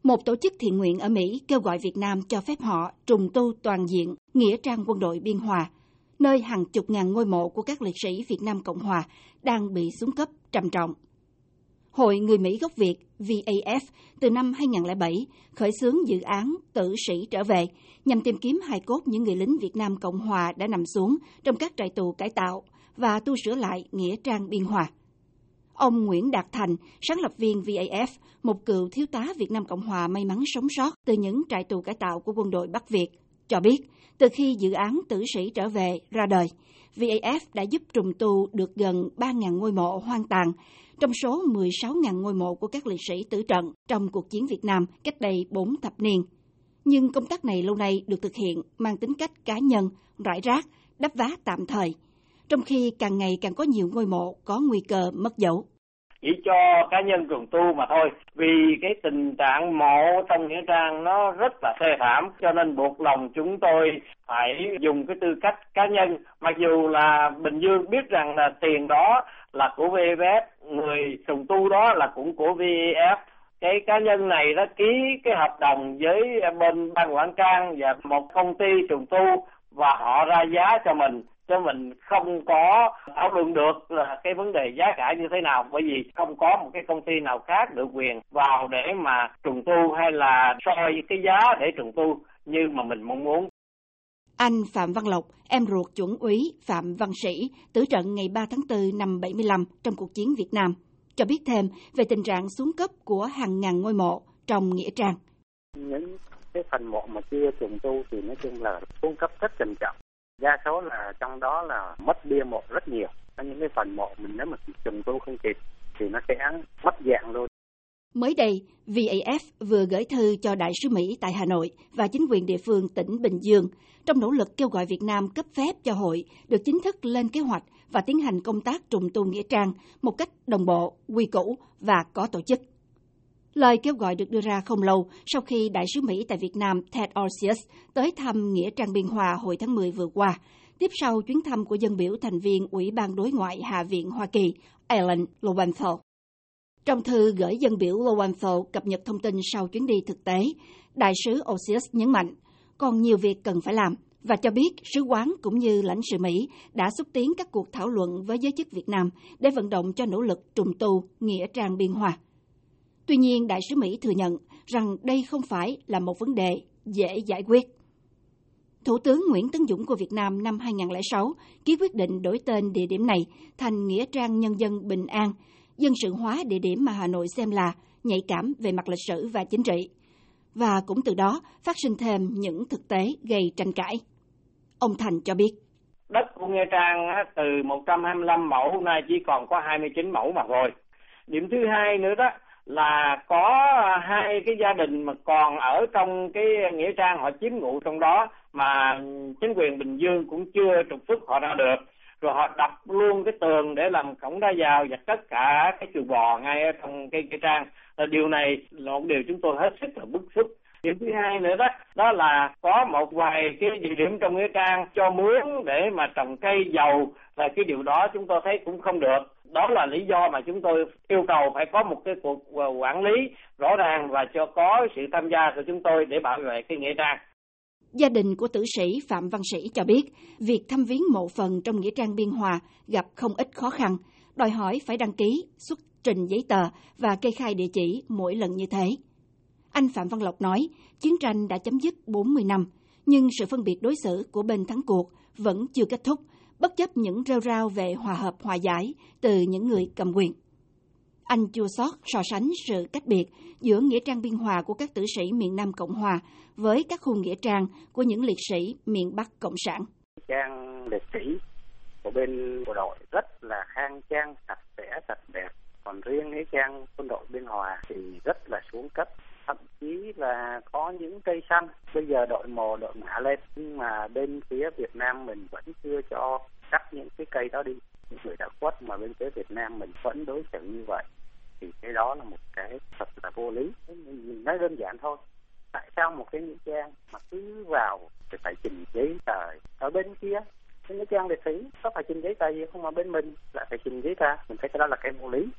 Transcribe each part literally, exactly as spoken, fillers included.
Một tổ chức thiện nguyện ở Mỹ kêu gọi Việt Nam cho phép họ trùng tu toàn diện nghĩa trang quân đội Biên Hòa, nơi hàng chục ngàn ngôi mộ của các liệt sĩ Việt Nam Cộng Hòa đang bị xuống cấp trầm trọng. Hội Người Mỹ gốc Việt V A F từ năm hai không không bảy khởi xướng dự án Tử sĩ trở về nhằm tìm kiếm hài cốt những người lính Việt Nam Cộng Hòa đã nằm xuống trong các trại tù cải tạo và tu sửa lại nghĩa trang Biên Hòa. Ông Nguyễn Đạt Thành, sáng lập viên V A F, một cựu thiếu tá Việt Nam Cộng Hòa may mắn sống sót từ những trại tù cải tạo của quân đội Bắc Việt, cho biết từ khi dự án Tử sĩ trở về ra đời, V A F đã giúp trùng tu được gần ba nghìn ngôi mộ hoang tàn, trong số mười sáu nghìn ngôi mộ của các liệt sĩ tử trận trong cuộc chiến Việt Nam cách đây bốn thập niên. Nhưng công tác này lâu nay được thực hiện mang tính cách cá nhân, rải rác, đắp vá tạm thời, trong khi càng ngày càng có nhiều ngôi mộ có nguy cơ mất dấu. Chỉ cho cá nhân trùng tu mà thôi, vì cái tình trạng mộ trong nghĩa trang nó rất là thê thảm, cho nên buộc lòng chúng tôi phải dùng cái tư cách cá nhân, mặc dù là Bình Dương biết rằng là tiền đó là của vê ép ép, người trùng tu đó là cũng của vê ép ép. Cái cá nhân này đã ký cái hợp đồng với bên ban quản trang và một công ty trùng tu và họ ra giá cho mình, cho mình không có thảo luận được là cái vấn đề giá cả như thế nào, bởi vì không có một cái công ty nào khác được quyền vào để mà trùng tu hay là soi cái giá để trùng tu như mà mình mong muốn. Anh Phạm Văn Lộc, em ruột chuẩn úy Phạm Văn Sĩ, tử trận ngày ba tháng tư năm bảy mươi lăm trong cuộc chiến Việt Nam, cho biết thêm về tình trạng xuống cấp của hàng ngàn ngôi mộ trong nghĩa trang. Những cái phần mộ mà chưa trùng tu thì nói chung là xuống cấp rất trầm trọng. Đa số là trong đó là mất bia mộ rất nhiều. Có những cái phần mộ mình nếu mà trùng tu không kịp thì nó sẽ mất dạng luôn. Mới đây, V A F vừa gửi thư cho Đại sứ Mỹ tại Hà Nội và chính quyền địa phương tỉnh Bình Dương trong nỗ lực kêu gọi Việt Nam cấp phép cho hội được chính thức lên kế hoạch và tiến hành công tác trùng tu nghĩa trang một cách đồng bộ, quy củ và có tổ chức. Lời kêu gọi được đưa ra không lâu sau khi Đại sứ Mỹ tại Việt Nam Ted Osius tới thăm nghĩa trang Biên Hòa hồi tháng mười vừa qua, tiếp sau chuyến thăm của dân biểu thành viên Ủy ban Đối ngoại Hạ viện Hoa Kỳ Alan Lowenthal. Trong thư gửi dân biểu Lowenthal cập nhật thông tin sau chuyến đi thực tế, Đại sứ Osius nhấn mạnh còn nhiều việc cần phải làm và cho biết sứ quán cũng như lãnh sự Mỹ đã xúc tiến các cuộc thảo luận với giới chức Việt Nam để vận động cho nỗ lực trùng tu nghĩa trang Biên Hòa. Tuy nhiên, Đại sứ Mỹ thừa nhận rằng đây không phải là một vấn đề dễ giải quyết. Thủ tướng Nguyễn Tấn Dũng của Việt Nam năm hai không không sáu ký quyết định đổi tên địa điểm này thành Nghĩa trang Nhân dân Bình An, dân sự hóa địa điểm mà Hà Nội xem là nhạy cảm về mặt lịch sử và chính trị. Và cũng từ đó phát sinh thêm những thực tế gây tranh cãi. Ông Thành cho biết. Đất của Nghĩa Trang từ một trăm hai mươi lăm mẫu hôm nay chỉ còn có hai mươi chín mẫu mà thôi. Điểm thứ hai nữa đó là có hai cái gia đình mà còn ở trong cái nghĩa trang họ chiếm ngụ trong đó mà chính quyền Bình Dương cũng chưa trục xuất họ ra được, rồi họ đập luôn cái tường để làm cổng ra vào và tất cả cái chuồng bò ngay ở trong cái nghĩa trang. Điều này là một điều chúng tôi hết sức là bức xúc. Điểm thứ hai nữa đó, đó là có một vài cái địa điểm trong nghĩa trang cho mướn để mà trồng cây dầu, là cái điều đó chúng tôi thấy cũng không được. Đó là lý do mà chúng tôi yêu cầu phải có một cái cuộc quản lý rõ ràng và cho có sự tham gia của chúng tôi để bảo vệ cái nghĩa trang. Gia đình của tử sĩ Phạm Văn Sĩ cho biết, việc thăm viếng mộ phần trong nghĩa trang Biên Hòa gặp không ít khó khăn, đòi hỏi phải đăng ký, xuất trình giấy tờ và kê khai địa chỉ mỗi lần như thế. Anh Phạm Văn Lộc nói, chiến tranh đã chấm dứt bốn mươi năm, nhưng sự phân biệt đối xử của bên thắng cuộc vẫn chưa kết thúc, bất chấp những rêu rao về hòa hợp hòa giải từ những người cầm quyền. Anh chua xót so sánh sự cách biệt giữa nghĩa trang Biên Hòa của các tử sĩ miền Nam Cộng Hòa với các khu nghĩa trang của những liệt sĩ miền Bắc Cộng sản. Trang liệt sĩ của bên bộ đội rất là khang trang, sạch sẽ, sạch đẹp. Còn riêng nghĩa trang quân đội Biên Hòa thì rất là xuống cấp. Thậm chí là có những cây xanh, bây giờ đội mồ đội mã lên, nhưng mà bên phía Việt Nam mình vẫn chưa cho cắt những cái cây đó đi. Những người đã khuất mà bên phía Việt Nam mình vẫn đối xử như vậy, thì cái đó là một cái thật là vô lý. Mình nói đơn giản thôi, tại sao một cái nghĩa trang mà cứ vào thì phải trình giấy tờ, ở bên kia cái nghĩa trang liệt sĩ có phải trình giấy tờ gì không, mà bên mình lại phải trình giấy tờ? Mình thấy cái đó là cái vô lý.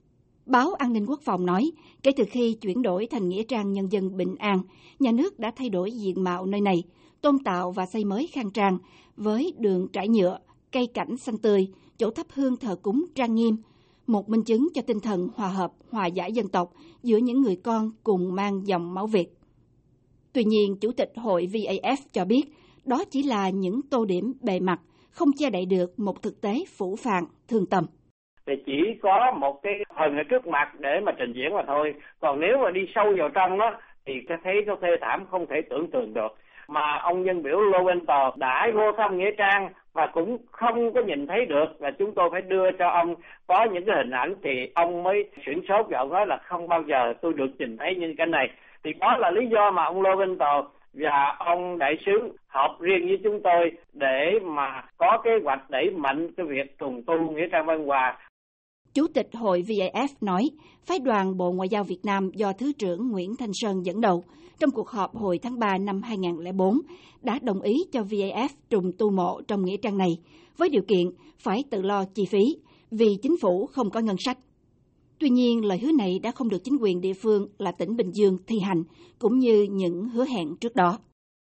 Báo An ninh Quốc phòng nói, kể từ khi chuyển đổi thành nghĩa trang nhân dân Bình An, nhà nước đã thay đổi diện mạo nơi này, tôn tạo và xây mới khang trang, với đường trải nhựa, cây cảnh xanh tươi, chỗ thắp hương thờ cúng trang nghiêm, một minh chứng cho tinh thần hòa hợp, hòa giải dân tộc giữa những người con cùng mang dòng máu Việt. Tuy nhiên, Chủ tịch Hội vê a ép cho biết, đó chỉ là những tô điểm bề mặt, không che đậy được một thực tế phũ phàng, thương tâm. Thì chỉ có một cái phần ở trước mặt để mà trình diễn mà thôi. Còn nếu mà đi sâu vào trong đó thì cái thấy nó thê thảm không thể tưởng tượng được. Mà ông dân biểu Lowenthal đã vô thăm nghĩa trang và cũng không có nhìn thấy được, và chúng tôi phải đưa cho ông có những cái hình ảnh thì ông mới sửng sốt và ông nói là không bao giờ tôi được nhìn thấy những cái này. Thì đó là lý do mà ông Lowenthal và ông đại sứ họp riêng với chúng tôi để mà có kế hoạch đẩy mạnh cái việc trùng tu nghĩa trang Văn Hòa. Chủ tịch Hội vê a ép nói, phái đoàn Bộ Ngoại giao Việt Nam do Thứ trưởng Nguyễn Thanh Sơn dẫn đầu, trong cuộc họp hồi tháng ba năm hai nghìn không trăm lẻ bốn, đã đồng ý cho vê a ép trùng tu mộ trong nghĩa trang này, với điều kiện phải tự lo chi phí, vì chính phủ không có ngân sách. Tuy nhiên, lời hứa này đã không được chính quyền địa phương là tỉnh Bình Dương thi hành, cũng như những hứa hẹn trước đó.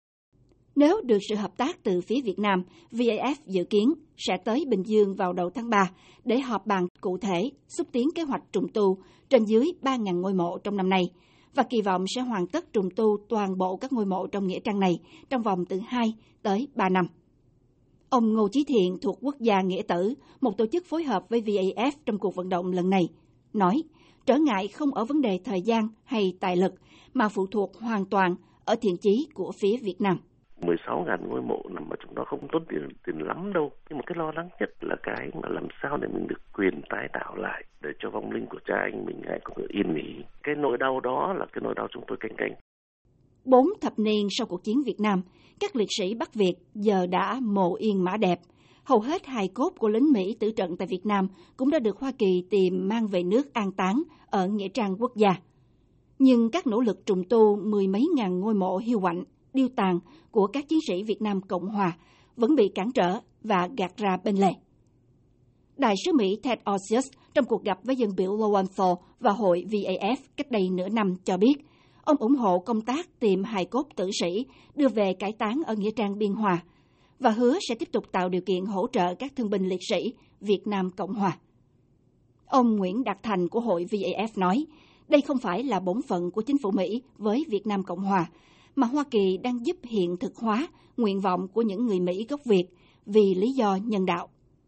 Nếu được sự hợp tác từ phía Việt Nam, vê a ép dự kiến sẽ tới Bình Dương vào đầu tháng ba để họp bàn cụ thể xúc tiến kế hoạch trùng tu trên dưới ba nghìn ngôi mộ trong năm nay, và kỳ vọng sẽ hoàn tất trùng tu toàn bộ các ngôi mộ trong nghĩa trang này trong vòng từ hai tới ba năm. Ông Ngô Chí Thiện thuộc Quốc gia Nghĩa Tử, một tổ chức phối hợp với vê a ép trong cuộc vận động lần này, nói trở ngại không ở vấn đề thời gian hay tài lực, mà phụ thuộc hoàn toàn ở thiện chí của phía Việt Nam. mười sáu nghìn ngôi mộ nằm ở trong đó không tốn tiền tiền lắm đâu. Nhưng mà cái lo lắng nhất là cái mà làm sao để mình được quyền tái tạo lại, để cho vong linh của cha anh mình hãy có yên nghỉ. Cái nỗi đau đó là cái nỗi đau chúng tôi canh cánh. Bốn thập niên sau cuộc chiến Việt Nam, các liệt sĩ Bắc Việt giờ đã mồ yên mã đẹp. Hầu hết hài cốt của lính Mỹ tử trận tại Việt Nam cũng đã được Hoa Kỳ tìm mang về nước an táng ở nghĩa trang quốc gia. Nhưng các nỗ lực trùng tu mười mấy ngàn ngôi mộ hiu quạnh, điêu tàn của các chiến sĩ Việt Nam Cộng Hòa vẫn bị cản trở và gạt ra bên lề. Đại sứ Mỹ Ted Osius trong cuộc gặp với dân biểu Lowenthal và hội vê a ép cách đây nửa năm cho biết, ông ủng hộ công tác tìm hài cốt tử sĩ đưa về cải táng ở nghĩa trang Biên Hòa và hứa sẽ tiếp tục tạo điều kiện hỗ trợ các thương binh liệt sĩ Việt Nam Cộng Hòa. Ông Nguyễn Đạt Thành của hội vê a ép nói, đây không phải là bổn phận của chính phủ Mỹ với Việt Nam Cộng Hòa, mà Hoa Kỳ đang giúp hiện thực hóa nguyện vọng của những người Mỹ gốc Việt vì lý do nhân đạo.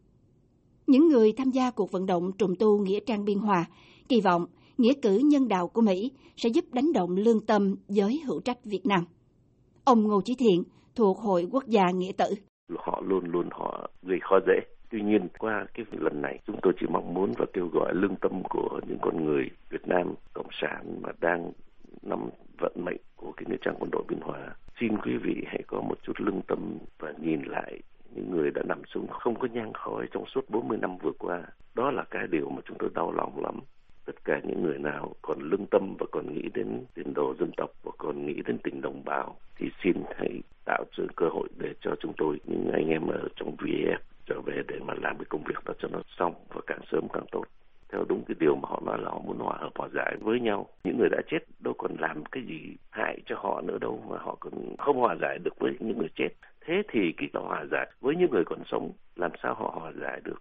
Những người tham gia cuộc vận động trùng tu nghĩa trang Biên Hòa kỳ vọng nghĩa cử nhân đạo của Mỹ sẽ giúp đánh động lương tâm giới hữu trách Việt Nam. Ông Ngô Chí Thiện thuộc Hội Quốc gia Nghĩa Tử. Họ luôn luôn họ gây khó dễ. Tuy nhiên, qua cái lần này, chúng tôi chỉ mong muốn và kêu gọi lương tâm của những con người Việt Nam Cộng sản mà đang nắm vận mệnh của cái nghĩa trang quân đội Biên Hòa. Xin quý vị hãy có một chút lương tâm và nhìn lại những người đã nằm xuống không có nhang khói trong suốt bốn mươi năm vừa qua. Đó là cái điều mà chúng tôi đau lòng lắm. Tất cả những người nào còn lương tâm và còn nghĩ đến tiền đồ dân tộc và còn nghĩ đến tình đồng bào thì xin hãy tạo sự cơ hội để cho chúng tôi, những anh em ở trong vê a ép trở về để mà làm cái công việc đó cho nó xong và càng sớm càng tốt. Theo đúng cái điều mà họ nói là họ muốn hòa hợp hòa giải với nhau. Những người đã chết đâu còn làm cái gì hại cho họ nữa đâu mà họ còn không hòa giải được với những người chết. Thế thì cái hòa giải với những người còn sống làm sao họ hòa giải được?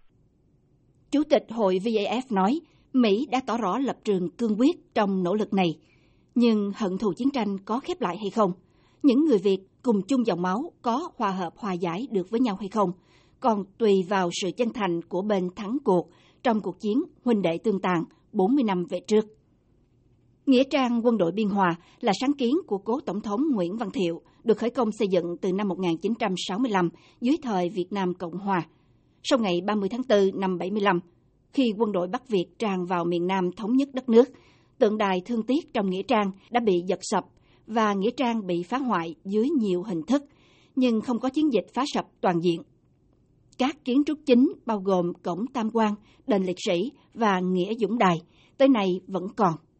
Chủ tịch Hội vê a ép nói Mỹ đã tỏ rõ lập trường cương quyết trong nỗ lực này. Nhưng hận thù chiến tranh có khép lại hay không? Những người Việt cùng chung dòng máu có hòa hợp hòa giải được với nhau hay không? Còn tùy vào sự chân thành của bên thắng cuộc trong cuộc chiến huynh đệ tương tàn bốn mươi năm về trước. Nghĩa trang quân đội Biên Hòa là sáng kiến của cố Tổng thống Nguyễn Văn Thiệu, được khởi công xây dựng từ năm một nghìn chín trăm sáu mươi lăm dưới thời Việt Nam Cộng Hòa. Sau ngày ba mươi tháng tư năm bảy mươi lăm, khi quân đội Bắc Việt tràn vào miền Nam thống nhất đất nước, tượng đài thương tiếc trong nghĩa trang đã bị giật sập và nghĩa trang bị phá hoại dưới nhiều hình thức, nhưng không có chiến dịch phá sập toàn diện. Các kiến trúc chính bao gồm cổng Tam Quan, đền liệt sĩ và nghĩa dũng đài tới nay vẫn còn.